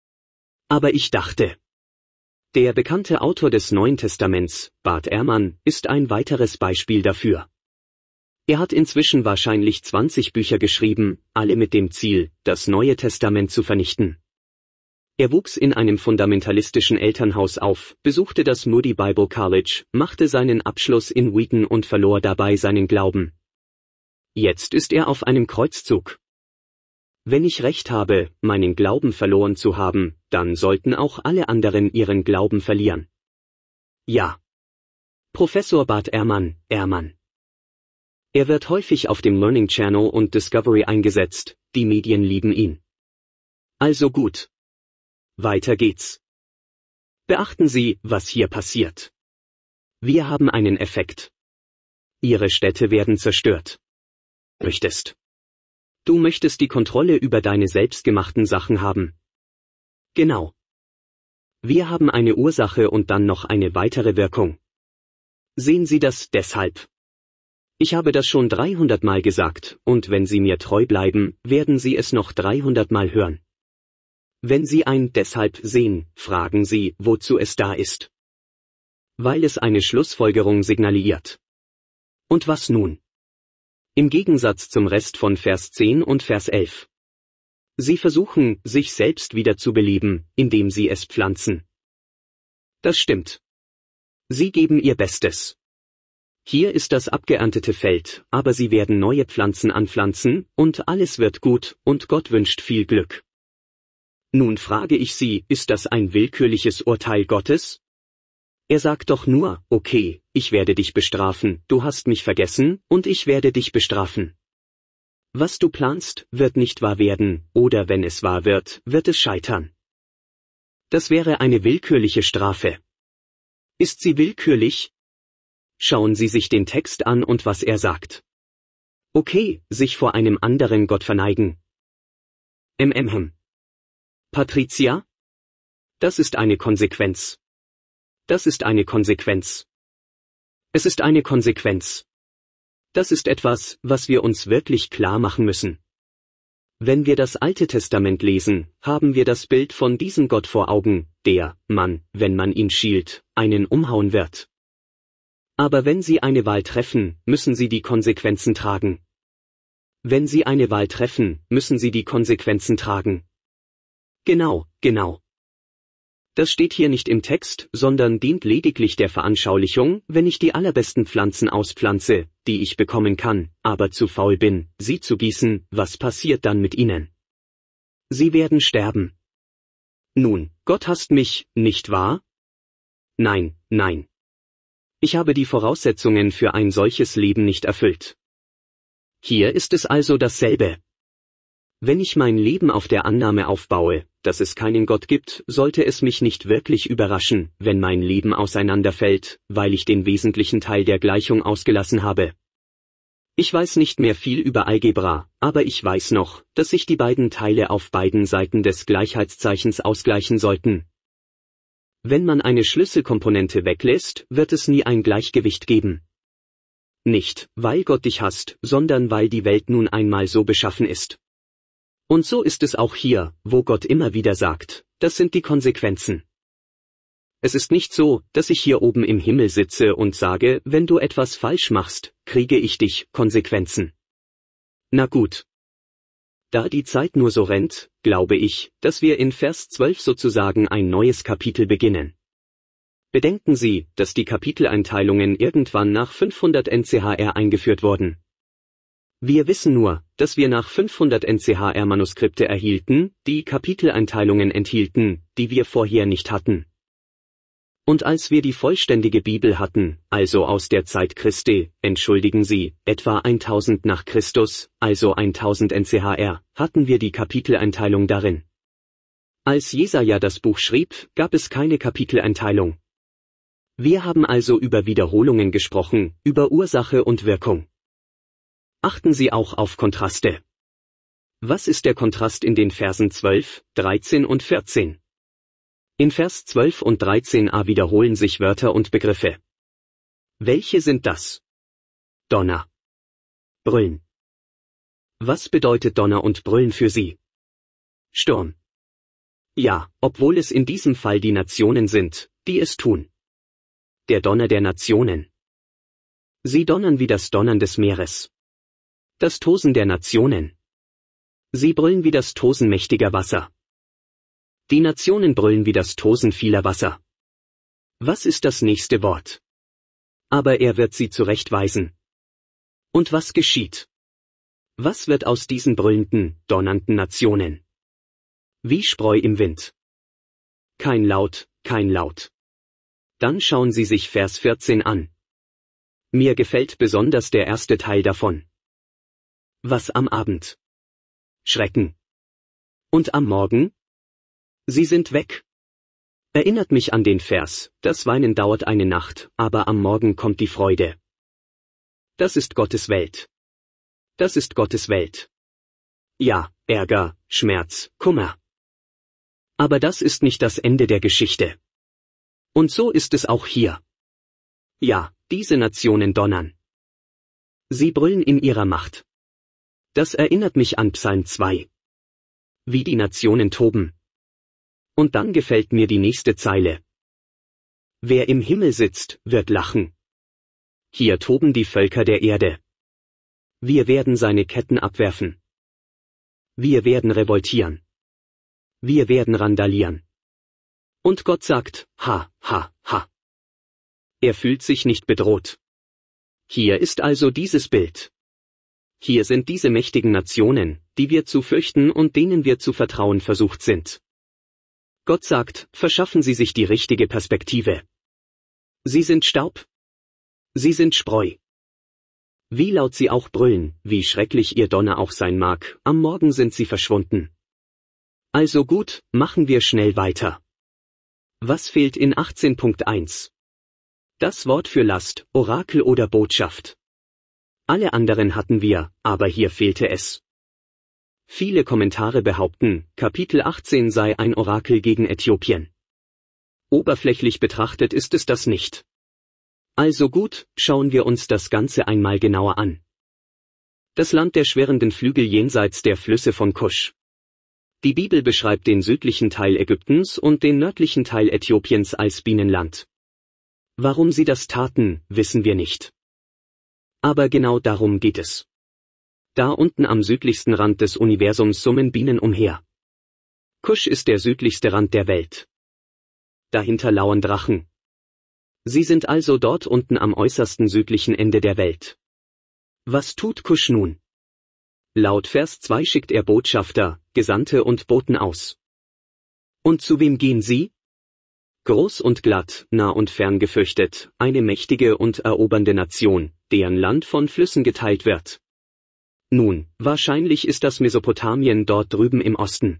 Aber ich dachte. Der bekannte Autor des Neuen Testaments, Bart Ehrman, ist ein weiteres Beispiel dafür. Er hat inzwischen wahrscheinlich zwanzig Bücher geschrieben, alle mit dem Ziel, das Neue Testament zu vernichten. Er wuchs in einem fundamentalistischen Elternhaus auf, besuchte das Moody Bible College, machte seinen Abschluss in Wheaton und verlor dabei seinen Glauben. Jetzt ist er auf einem Kreuzzug. Wenn ich recht habe, meinen Glauben verloren zu haben, dann sollten auch alle anderen ihren Glauben verlieren. Ja. Professor Bart Ehrman, Ehrman. Er wird häufig auf dem Learning Channel und Discovery eingesetzt, die Medien lieben ihn. Also gut. Weiter geht's. Beachten Sie, was hier passiert. Wir haben einen Effekt. Ihre Städte werden zerstört. Möchtest. Du möchtest die Kontrolle über deine selbstgemachten Sachen haben. Genau. Wir haben eine Ursache und dann noch eine weitere Wirkung. Sehen Sie das deshalb. Ich habe das schon dreihundert Mal gesagt, und wenn Sie mir treu bleiben, werden Sie es noch dreihundert Mal hören. Wenn Sie ein deshalb sehen, fragen Sie, wozu es da ist. Weil es eine Schlussfolgerung signalisiert. Und was nun? Im Gegensatz zum Rest von Vers zehn und Vers elf. Sie versuchen, sich selbst wieder zu beleben, indem sie es pflanzen. Das stimmt. Sie geben ihr Bestes. Hier ist das abgeerntete Feld, aber sie werden neue Pflanzen anpflanzen, und alles wird gut, und Gott wünscht viel Glück. Nun frage ich Sie, ist das ein willkürliches Urteil Gottes? Er sagt doch nur, okay, ich werde dich bestrafen, du hast mich vergessen, und ich werde dich bestrafen. Was du planst, wird nicht wahr werden, oder wenn es wahr wird, wird es scheitern. Das wäre eine willkürliche Strafe. Ist sie willkürlich? Schauen Sie sich den Text an und was er sagt. Okay, sich vor einem anderen Gott verneigen. Mm. Patricia? Das ist eine Konsequenz. Das ist eine Konsequenz. Es ist eine Konsequenz. Das ist etwas, was wir uns wirklich klar machen müssen. Wenn wir das Alte Testament lesen, haben wir das Bild von diesem Gott vor Augen, der, man, wenn man ihn schielt, einen umhauen wird. Aber wenn Sie eine Wahl treffen, müssen Sie die Konsequenzen tragen. Wenn Sie eine Wahl treffen, müssen Sie die Konsequenzen tragen. Genau, genau. Das steht hier nicht im Text, sondern dient lediglich der Veranschaulichung, wenn ich die allerbesten Pflanzen auspflanze, die ich bekommen kann, aber zu faul bin, sie zu gießen, was passiert dann mit ihnen? Sie werden sterben. Nun, Gott hasst mich, nicht wahr? Nein, nein. Ich habe die Voraussetzungen für ein solches Leben nicht erfüllt. Hier ist es also dasselbe. Wenn ich mein Leben auf der Annahme aufbaue, dass es keinen Gott gibt, sollte es mich nicht wirklich überraschen, wenn mein Leben auseinanderfällt, weil ich den wesentlichen Teil der Gleichung ausgelassen habe. Ich weiß nicht mehr viel über Algebra, aber ich weiß noch, dass sich die beiden Teile auf beiden Seiten des Gleichheitszeichens ausgleichen sollten. Wenn man eine Schlüsselkomponente weglässt, wird es nie ein Gleichgewicht geben. Nicht, weil Gott dich hasst, sondern weil die Welt nun einmal so beschaffen ist. Und so ist es auch hier, wo Gott immer wieder sagt, das sind die Konsequenzen. Es ist nicht so, dass ich hier oben im Himmel sitze und sage, wenn du etwas falsch machst, kriege ich dich, Konsequenzen. Na gut. Da die Zeit nur so rennt, glaube ich, dass wir in Vers zwölf sozusagen ein neues Kapitel beginnen. Bedenken Sie, dass die Kapiteleinteilungen irgendwann nach fünfhundert N C H R eingeführt wurden. Wir wissen nur, dass wir nach fünfhundert N C H R Manuskripte erhielten, die Kapiteleinteilungen enthielten, die wir vorher nicht hatten. Und als wir die vollständige Bibel hatten, also aus der Zeit Christi, entschuldigen Sie, etwa tausend nach Christus, also tausend N C H R, hatten wir die Kapiteleinteilung darin. Als Jesaja das Buch schrieb, gab es keine Kapiteleinteilung. Wir haben also über Wiederholungen gesprochen, über Ursache und Wirkung. Achten Sie auch auf Kontraste. Was ist der Kontrast in den Versen zwölf, dreizehn und vierzehn? In Vers zwölf und dreizehn a wiederholen sich Wörter und Begriffe. Welche sind das? Donner. Brüllen. Was bedeutet Donner und Brüllen für Sie? Sturm. Ja, obwohl es in diesem Fall die Nationen sind, die es tun. Der Donner der Nationen. Sie donnern wie das Donnern des Meeres. Das Tosen der Nationen. Sie brüllen wie das Tosen mächtiger Wasser. Die Nationen brüllen wie das Tosen vieler Wasser. Was ist das nächste Wort? Aber er wird sie zurechtweisen. Und was geschieht? Was wird aus diesen brüllenden, donnernden Nationen? Wie Spreu im Wind. Kein Laut, kein Laut. Dann schauen Sie sich Vers vierzehn an. Mir gefällt besonders der erste Teil davon. Was am Abend? Schrecken. Und am Morgen? Sie sind weg. Erinnert mich an den Vers, das Weinen dauert eine Nacht, aber am Morgen kommt die Freude. Das ist Gottes Welt. Das ist Gottes Welt. Ja, Ärger, Schmerz, Kummer. Aber das ist nicht das Ende der Geschichte. Und so ist es auch hier. Ja, diese Nationen donnern. Sie brüllen in ihrer Macht. Das erinnert mich an Psalm zwei. Wie die Nationen toben. Und dann gefällt mir die nächste Zeile. Wer im Himmel sitzt, wird lachen. Hier toben die Völker der Erde. Wir werden seine Ketten abwerfen. Wir werden revoltieren. Wir werden randalieren. Und Gott sagt, ha, ha, ha. Er fühlt sich nicht bedroht. Hier ist also dieses Bild. Hier sind diese mächtigen Nationen, die wir zu fürchten und denen wir zu vertrauen versucht sind. Gott sagt, verschaffen Sie sich die richtige Perspektive. Sie sind Staub. Sie sind Spreu. Wie laut sie auch brüllen, wie schrecklich ihr Donner auch sein mag, am Morgen sind sie verschwunden. Also gut, machen wir schnell weiter. Was fehlt in achtzehn Punkt eins? Das Wort für Last, Orakel oder Botschaft. Alle anderen hatten wir, aber hier fehlte es. Viele Kommentare behaupten, Kapitel achtzehn sei ein Orakel gegen Äthiopien. Oberflächlich betrachtet ist es das nicht. Also gut, schauen wir uns das Ganze einmal genauer an. Das Land der schwirrenden Flügel jenseits der Flüsse von Kusch. Die Bibel beschreibt den südlichen Teil Ägyptens und den nördlichen Teil Äthiopiens als Bienenland. Warum sie das taten, wissen wir nicht. Aber genau darum geht es. Da unten am südlichsten Rand des Universums summen Bienen umher. Kusch ist der südlichste Rand der Welt. Dahinter lauern Drachen. Sie sind also dort unten am äußersten südlichen Ende der Welt. Was tut Kusch nun? Laut Vers zwei schickt er Botschafter, Gesandte und Boten aus. Und zu wem gehen sie? Groß und glatt, nah und fern gefürchtet, eine mächtige und erobernde Nation, deren Land von Flüssen geteilt wird. Nun, wahrscheinlich ist das Mesopotamien dort drüben im Osten.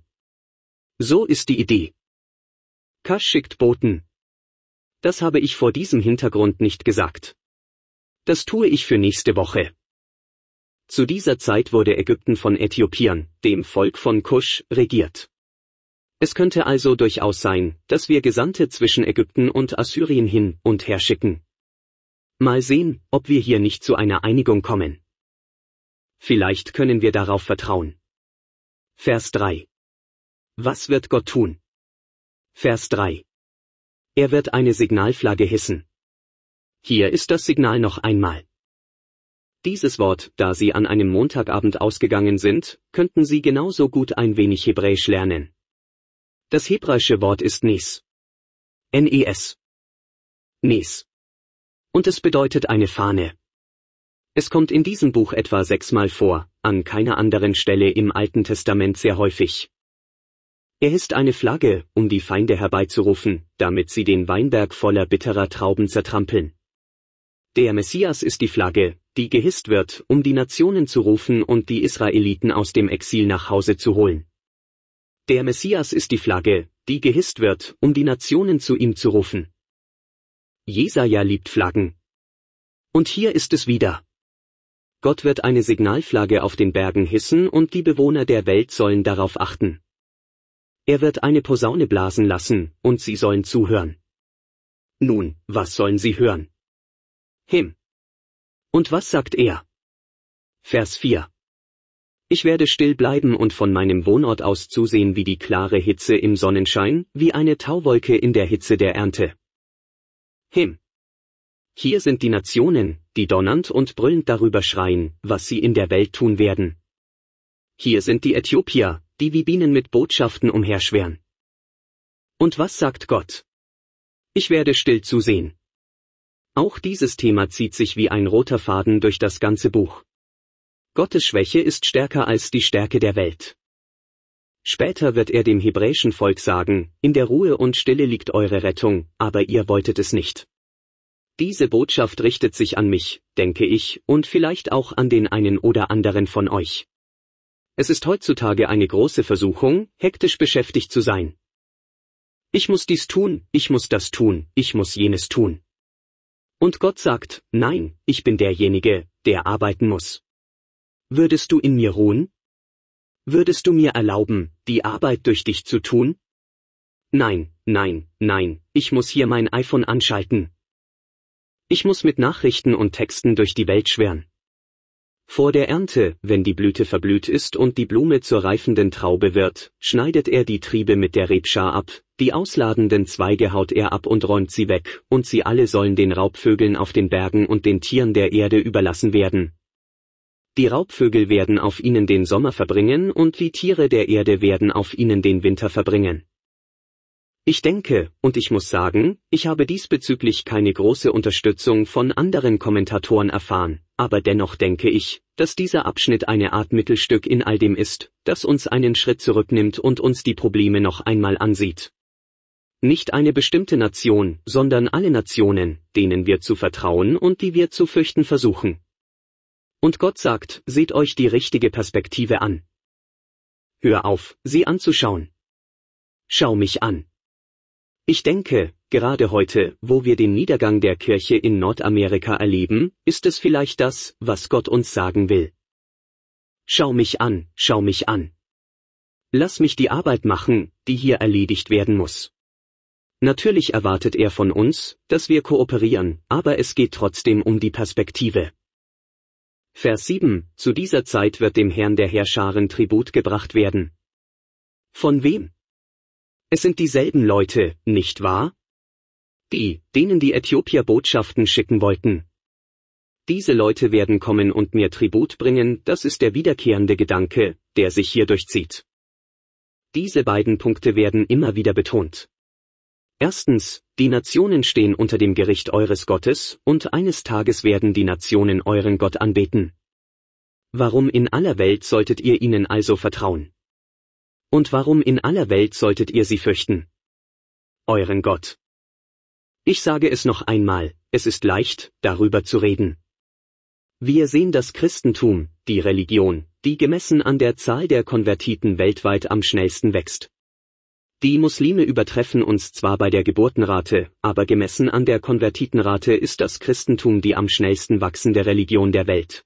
So ist die Idee. Kusch schickt Boten. Das habe ich vor diesem Hintergrund nicht gesagt. Das tue ich für nächste Woche. Zu dieser Zeit wurde Ägypten von Äthiopiern, dem Volk von Kusch, regiert. Es könnte also durchaus sein, dass wir Gesandte zwischen Ägypten und Assyrien hin und her schicken. Mal sehen, ob wir hier nicht zu einer Einigung kommen. Vielleicht können wir darauf vertrauen. Vers drei. Was wird Gott tun? Vers drei. Er wird eine Signalflagge hissen. Hier ist das Signal noch einmal. Dieses Wort, da Sie an einem Montagabend ausgegangen sind, könnten Sie genauso gut ein wenig Hebräisch lernen. Das hebräische Wort ist Nes. N E S. Nes. Und es bedeutet eine Fahne. Es kommt in diesem Buch etwa sechsmal vor, an keiner anderen Stelle im Alten Testament sehr häufig. Er ist eine Flagge, um die Feinde herbeizurufen, damit sie den Weinberg voller bitterer Trauben zertrampeln. Der Messias ist die Flagge, die gehisst wird, um die Nationen zu rufen und die Israeliten aus dem Exil nach Hause zu holen. Der Messias ist die Flagge, die gehisst wird, um die Nationen zu ihm zu rufen. Jesaja liebt Flaggen. Und hier ist es wieder. Gott wird eine Signalflagge auf den Bergen hissen und die Bewohner der Welt sollen darauf achten. Er wird eine Posaune blasen lassen, und sie sollen zuhören. Nun, was sollen sie hören? Him. Und was sagt er? Vers vier. Ich werde still bleiben und von meinem Wohnort aus zusehen wie die klare Hitze im Sonnenschein, wie eine Tauwolke in der Hitze der Ernte. Him. Hier sind die Nationen, die donnernd und brüllend darüber schreien, was sie in der Welt tun werden. Hier sind die Äthiopier, die wie Bienen mit Botschaften umherschwirren. Und was sagt Gott? Ich werde still zusehen. Auch dieses Thema zieht sich wie ein roter Faden durch das ganze Buch. Gottes Schwäche ist stärker als die Stärke der Welt. Später wird er dem hebräischen Volk sagen, in der Ruhe und Stille liegt eure Rettung, aber ihr wolltet es nicht. Diese Botschaft richtet sich an mich, denke ich, und vielleicht auch an den einen oder anderen von euch. Es ist heutzutage eine große Versuchung, hektisch beschäftigt zu sein. Ich muss dies tun, ich muss das tun, ich muss jenes tun. Und Gott sagt, nein, ich bin derjenige, der arbeiten muss. Würdest du in mir ruhen? Würdest du mir erlauben, die Arbeit durch dich zu tun? Nein, nein, nein, ich muss hier mein iPhone anschalten. Ich muss mit Nachrichten und Texten durch die Welt schwirren. Vor der Ernte, wenn die Blüte verblüht ist und die Blume zur reifenden Traube wird, schneidet er die Triebe mit der Rebschar ab, die ausladenden Zweige haut er ab und räumt sie weg, und sie alle sollen den Raubvögeln auf den Bergen und den Tieren der Erde überlassen werden. Die Raubvögel werden auf ihnen den Sommer verbringen und die Tiere der Erde werden auf ihnen den Winter verbringen. Ich denke, und ich muss sagen, ich habe diesbezüglich keine große Unterstützung von anderen Kommentatoren erfahren, aber dennoch denke ich, dass dieser Abschnitt eine Art Mittelstück in all dem ist, das uns einen Schritt zurücknimmt und uns die Probleme noch einmal ansieht. Nicht eine bestimmte Nation, sondern alle Nationen, denen wir zu vertrauen und die wir zu fürchten versuchen. Und Gott sagt, seht euch die richtige Perspektive an. Hör auf, sie anzuschauen. Schau mich an. Ich denke, gerade heute, wo wir den Niedergang der Kirche in Nordamerika erleben, ist es vielleicht das, was Gott uns sagen will. Schau mich an, schau mich an. Lass mich die Arbeit machen, die hier erledigt werden muss. Natürlich erwartet er von uns, dass wir kooperieren, aber es geht trotzdem um die Perspektive. Vers sieben, zu dieser Zeit wird dem Herrn der Heerscharen Tribut gebracht werden. Von wem? Es sind dieselben Leute, nicht wahr? Die, denen die Äthiopier Botschaften schicken wollten. Diese Leute werden kommen und mir Tribut bringen, das ist der wiederkehrende Gedanke, der sich hier durchzieht. Diese beiden Punkte werden immer wieder betont. Erstens, die Nationen stehen unter dem Gericht eures Gottes, und eines Tages werden die Nationen euren Gott anbeten. Warum in aller Welt solltet ihr ihnen also vertrauen? Und warum in aller Welt solltet ihr sie fürchten? Euren Gott. Ich sage es noch einmal, es ist leicht, darüber zu reden. Wir sehen das Christentum, die Religion, die gemessen an der Zahl der Konvertiten weltweit am schnellsten wächst. Die Muslime übertreffen uns zwar bei der Geburtenrate, aber gemessen an der Konvertitenrate ist das Christentum die am schnellsten wachsende Religion der Welt.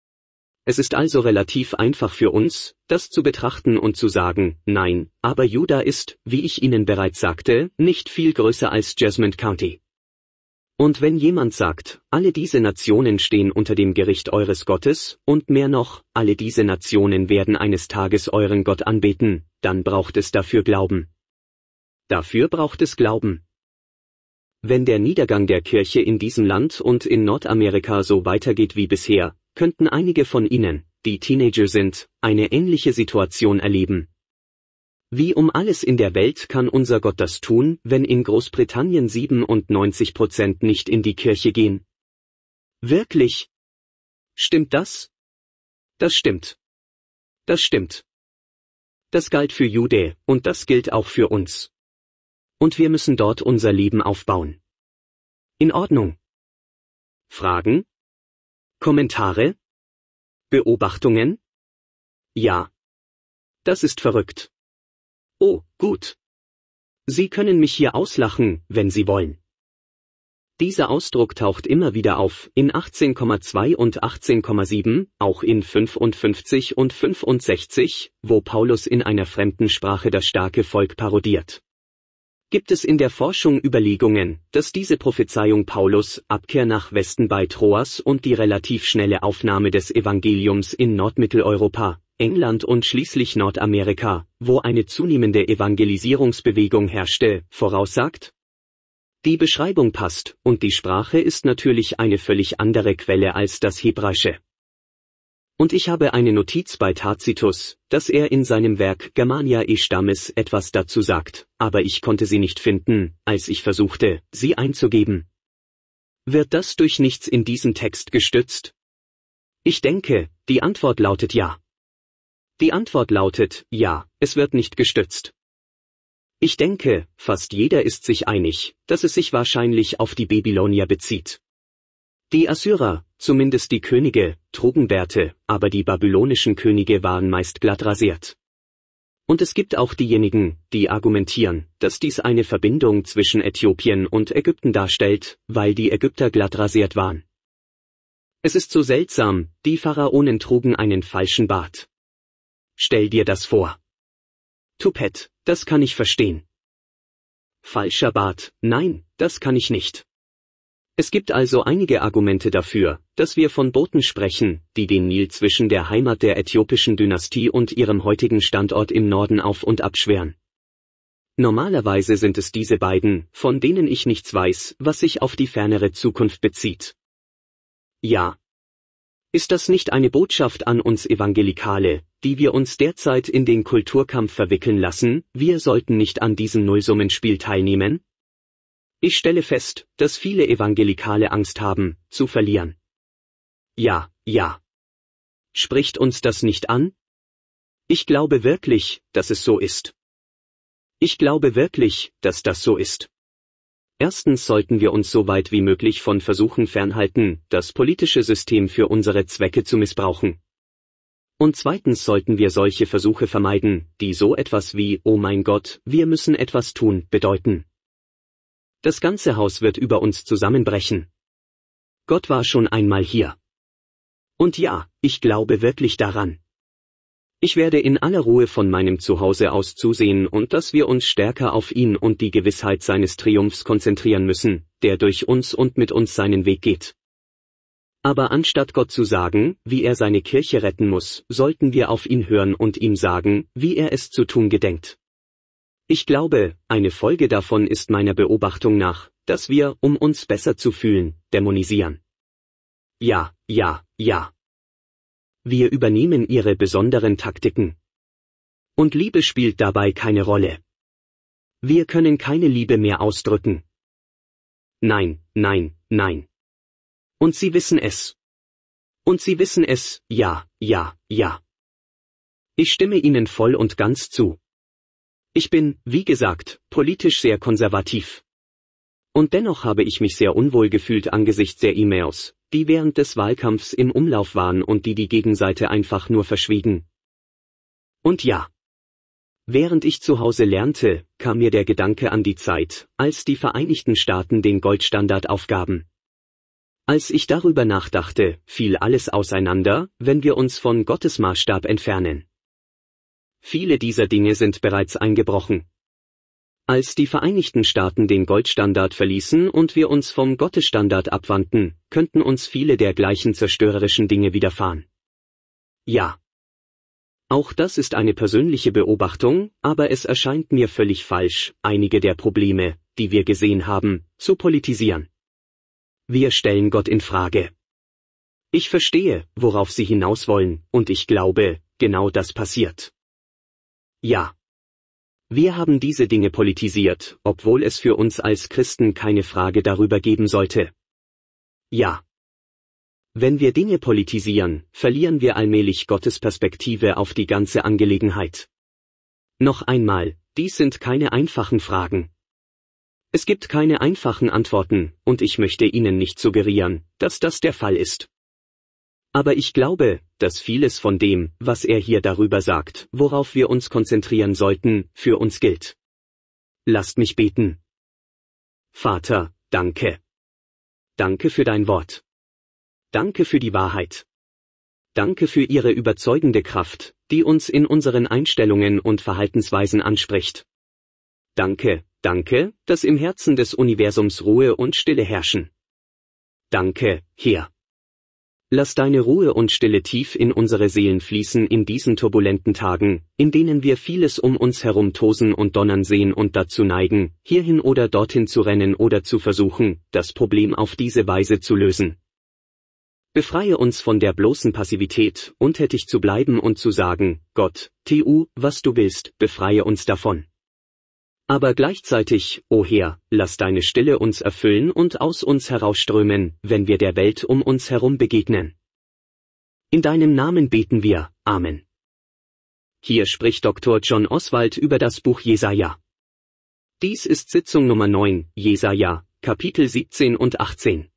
Es ist also relativ einfach für uns, das zu betrachten und zu sagen, nein, aber Juda ist, wie ich Ihnen bereits sagte, nicht viel größer als Jasmine County. Und wenn jemand sagt, alle diese Nationen stehen unter dem Gericht eures Gottes, und mehr noch, alle diese Nationen werden eines Tages euren Gott anbeten, dann braucht es dafür Glauben. Dafür braucht es Glauben. Wenn der Niedergang der Kirche in diesem Land und in Nordamerika so weitergeht wie bisher, könnten einige von Ihnen, die Teenager sind, eine ähnliche Situation erleben. Wie um alles in der Welt kann unser Gott das tun, wenn in Großbritannien siebenundneunzig Prozent nicht in die Kirche gehen? Wirklich? Stimmt das? Das stimmt. Das stimmt. Das galt für Jude, und das gilt auch für uns. Und wir müssen dort unser Leben aufbauen. In Ordnung. Fragen? Kommentare? Beobachtungen? Ja. Das ist verrückt. Oh, gut. Sie können mich hier auslachen, wenn Sie wollen. Dieser Ausdruck taucht immer wieder auf, in achtzehn Komma zwei und achtzehn Komma sieben, auch in fünfundfünfzig und fünfundsechzig, wo Paulus in einer fremden Sprache das starke Volk parodiert. Gibt es in der Forschung Überlegungen, dass diese Prophezeiung Paulus' Abkehr nach Westen bei Troas und die relativ schnelle Aufnahme des Evangeliums in Nordmitteleuropa, England und schließlich Nordamerika, wo eine zunehmende Evangelisierungsbewegung herrschte, voraussagt? Die Beschreibung passt, und die Sprache ist natürlich eine völlig andere Quelle als das Hebräische. Und ich habe eine Notiz bei Tacitus, dass er in seinem Werk Germaniae Stammes etwas dazu sagt, aber ich konnte sie nicht finden, als ich versuchte, sie einzugeben. Wird das durch nichts in diesem Text gestützt? Ich denke, die Antwort lautet ja. Die Antwort lautet, ja, es wird nicht gestützt. Ich denke, fast jeder ist sich einig, dass es sich wahrscheinlich auf die Babylonier bezieht. Die Assyrer, zumindest die Könige, trugen Bärte, aber die babylonischen Könige waren meist glatt rasiert. Und es gibt auch diejenigen, die argumentieren, dass dies eine Verbindung zwischen Äthiopien und Ägypten darstellt, weil die Ägypter glatt rasiert waren. Es ist so seltsam, die Pharaonen trugen einen falschen Bart. Stell dir das vor. Toupette, das kann ich verstehen. Falscher Bart, nein, das kann ich nicht. Es gibt also einige Argumente dafür, dass wir von Booten sprechen, die den Nil zwischen der Heimat der äthiopischen Dynastie und ihrem heutigen Standort im Norden auf und ab schweren. Normalerweise sind es diese beiden, von denen ich nichts weiß, was sich auf die fernere Zukunft bezieht. Ja. Ist das nicht eine Botschaft an uns Evangelikale, die wir uns derzeit in den Kulturkampf verwickeln lassen, wir sollten nicht an diesem Nullsummenspiel teilnehmen? Ich stelle fest, dass viele Evangelikale Angst haben, zu verlieren. Ja, ja. Spricht uns das nicht an? Ich glaube wirklich, dass es so ist. Ich glaube wirklich, dass das so ist. Erstens sollten wir uns so weit wie möglich von Versuchen fernhalten, das politische System für unsere Zwecke zu missbrauchen. Und zweitens sollten wir solche Versuche vermeiden, die so etwas wie, oh mein Gott, wir müssen etwas tun, bedeuten. Das ganze Haus wird über uns zusammenbrechen. Gott war schon einmal hier. Und ja, ich glaube wirklich daran. Ich werde in aller Ruhe von meinem Zuhause aus zusehen und dass wir uns stärker auf ihn und die Gewissheit seines Triumphs konzentrieren müssen, der durch uns und mit uns seinen Weg geht. Aber anstatt Gott zu sagen, wie er seine Kirche retten muss, sollten wir auf ihn hören und ihm sagen, wie er es zu tun gedenkt. Ich glaube, eine Folge davon ist meiner Beobachtung nach, dass wir, um uns besser zu fühlen, dämonisieren. Ja, ja, ja. Wir übernehmen ihre besonderen Taktiken. Und Liebe spielt dabei keine Rolle. Wir können keine Liebe mehr ausdrücken. Nein, nein, nein. Und sie wissen es. Und sie wissen es, ja, ja, ja. Ich stimme ihnen voll und ganz zu. Ich bin, wie gesagt, politisch sehr konservativ. Und dennoch habe ich mich sehr unwohl gefühlt angesichts der E-Mails, die während des Wahlkampfs im Umlauf waren und die die Gegenseite einfach nur verschwiegen. Und ja. Während ich zu Hause lernte, kam mir der Gedanke an die Zeit, als die Vereinigten Staaten den Goldstandard aufgaben. Als ich darüber nachdachte, fiel alles auseinander, wenn wir uns von Gottes Maßstab entfernen. Viele dieser Dinge sind bereits eingebrochen. Als die Vereinigten Staaten den Goldstandard verließen und wir uns vom Gottesstandard abwandten, könnten uns viele der gleichen zerstörerischen Dinge widerfahren. Ja. Auch das ist eine persönliche Beobachtung, aber es erscheint mir völlig falsch, einige der Probleme, die wir gesehen haben, zu politisieren. Wir stellen Gott in Frage. Ich verstehe, worauf Sie hinaus wollen, und ich glaube, genau das passiert. Ja. Wir haben diese Dinge politisiert, obwohl es für uns als Christen keine Frage darüber geben sollte. Ja. Wenn wir Dinge politisieren, verlieren wir allmählich Gottes Perspektive auf die ganze Angelegenheit. Noch einmal, dies sind keine einfachen Fragen. Es gibt keine einfachen Antworten, und ich möchte Ihnen nicht suggerieren, dass das der Fall ist. Aber ich glaube, dass vieles von dem, was er hier darüber sagt, worauf wir uns konzentrieren sollten, für uns gilt. Lasst mich beten. Vater, danke. Danke für dein Wort. Danke für die Wahrheit. Danke für Ihre überzeugende Kraft, die uns in unseren Einstellungen und Verhaltensweisen anspricht. Danke, danke, dass im Herzen des Universums Ruhe und Stille herrschen. Danke, Herr. Lass deine Ruhe und Stille tief in unsere Seelen fließen in diesen turbulenten Tagen, in denen wir vieles um uns herum tosen und donnern sehen und dazu neigen, hierhin oder dorthin zu rennen oder zu versuchen, das Problem auf diese Weise zu lösen. Befreie uns von der bloßen Passivität, untätig zu bleiben und zu sagen, Gott, tu, was du willst, befreie uns davon. Aber gleichzeitig, o Herr, lass deine Stille uns erfüllen und aus uns herausströmen, wenn wir der Welt um uns herum begegnen. In deinem Namen beten wir, Amen. Hier spricht Doktor John Oswald über das Buch Jesaja. Dies ist Sitzung Nummer neun, Jesaja, Kapitel siebzehn und achtzehn.